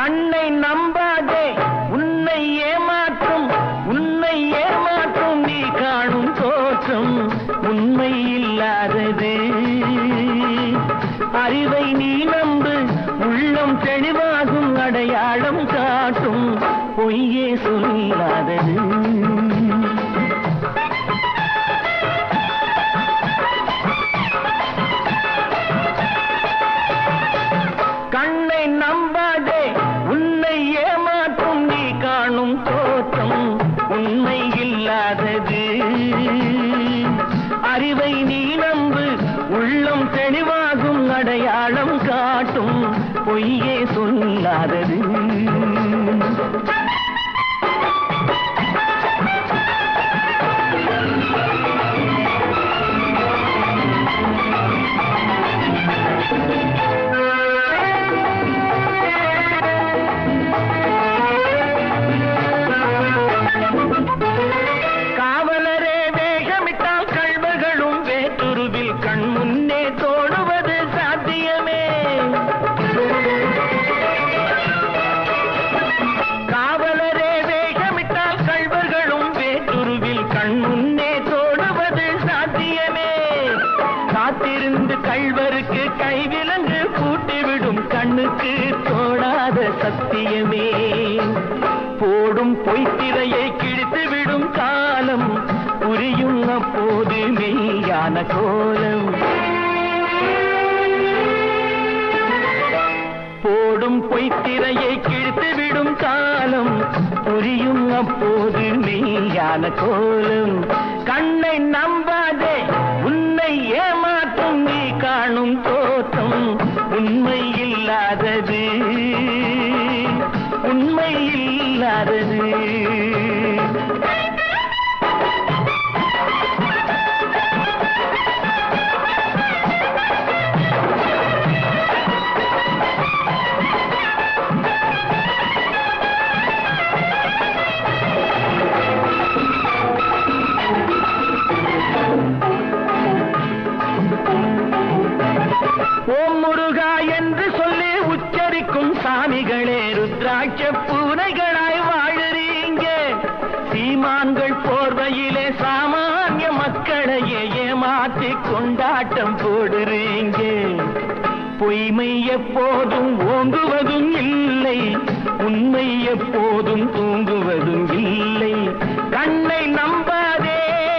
கண்ணை நம்பாதே உன்னை ஏமாற்றும் நீ காணும் தோற்றம் உண்மை இல்லாதது. அறிவை நீ நம்பு, உள்ளம் தெளிவாகும், அடையாளம் காட்டும், பொய்யே சொல்லாதது. கண்ணை நம்பாதே உன்னை ஏமாற்றும் நீ காணும் தோற்றம் உண்மை இல்லாதது. அறிவை நீ நம்பு, உள்ளம் தெளிவாகும், அடையாளம் காட்டும், பொய்யே சொல்லாதது. காவலரே வேகமிட்டால் கள்வர்களும் வேற்றுருவில் கண் முன்னே தோடுவது சாத்தியமே. காவலரே வேகமிட்டால் கள்வர்களும் வேற்றுருவில் கண் முன்னே தோடுவது சாத்தியமே. காத்திருந்து கள்வருக்கு கைவிலங்கு பூட்டிவிடும் கண்ணுக்கு தோடாத சத்தியமே. போடும் பொய்த்திரையை கிழித்துவிடும் காலம் புரியும் அப்போது மெய்யான கோலம். போடும் பொய்த்திரையை கிழித்துவிடும் காலம் புரியும் அப்போது மெய்யான கோலம். கண்ணை நம்பாதே உன்னை ஏமாற்றும் நீ காணும் தோற்றம் உண்மை இல்லாதது. உண்மை இல்லாதது. ஓம் முருகா என்று சொல்லி உச்சரிக்கும் சாமிகளே ருத்ராட்ச பூனைகளாய் வாழுறீங்க. சீமான்கள் போர்வையிலே சாமானிய மக்களையே ஏமாற்றி கொண்டாட்டம் போடுறீங்க. பொய்மை எப்போதும் ஓங்குவதும் இல்லை, உண்மை எப்போதும் தூங்குவதும் இல்லை. கண்ணை நம்பாதே.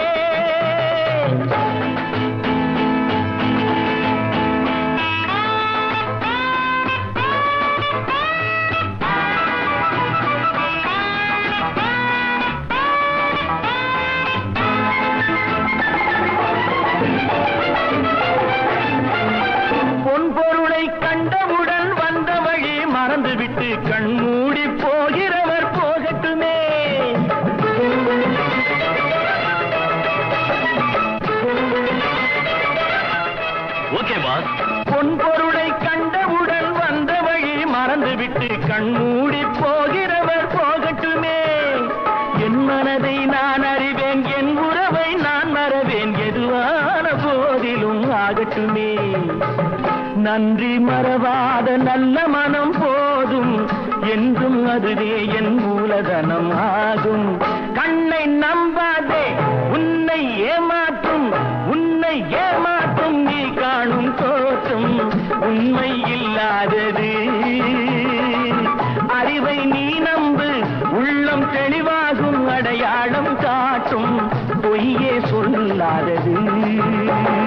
பொன்பொருளை கண்டவுடன் வந்த வழி மறந்துவிட்டு கண் மூடி போகிறவர் போகட்டுமே. Okay pass. பொன்பொருளை கண்டவுடன் வந்த வழி மறந்துவிட்டு கண் மூடி போகிறவர் போகட்டுமே. என் மனதை நான் அறிவேன், என் உறவை நான் மறவேன், எதுவான போதிலும் ஆகட்டுமே. நன்றி மறவாத நல்ல மனம் போதும், என்றும் அதுவே என் மூலதனம் ஆகும். கண்ணை நம்பாதே உன்னை ஏமாற்றும் நீ காணும் தோற்றம் உண்மை இல்லாதது. அறிவை நீ நம்பு, உள்ளம் தெளிவாகும், அடையாளம் காட்டும், பொய்யே சொல்லாதது.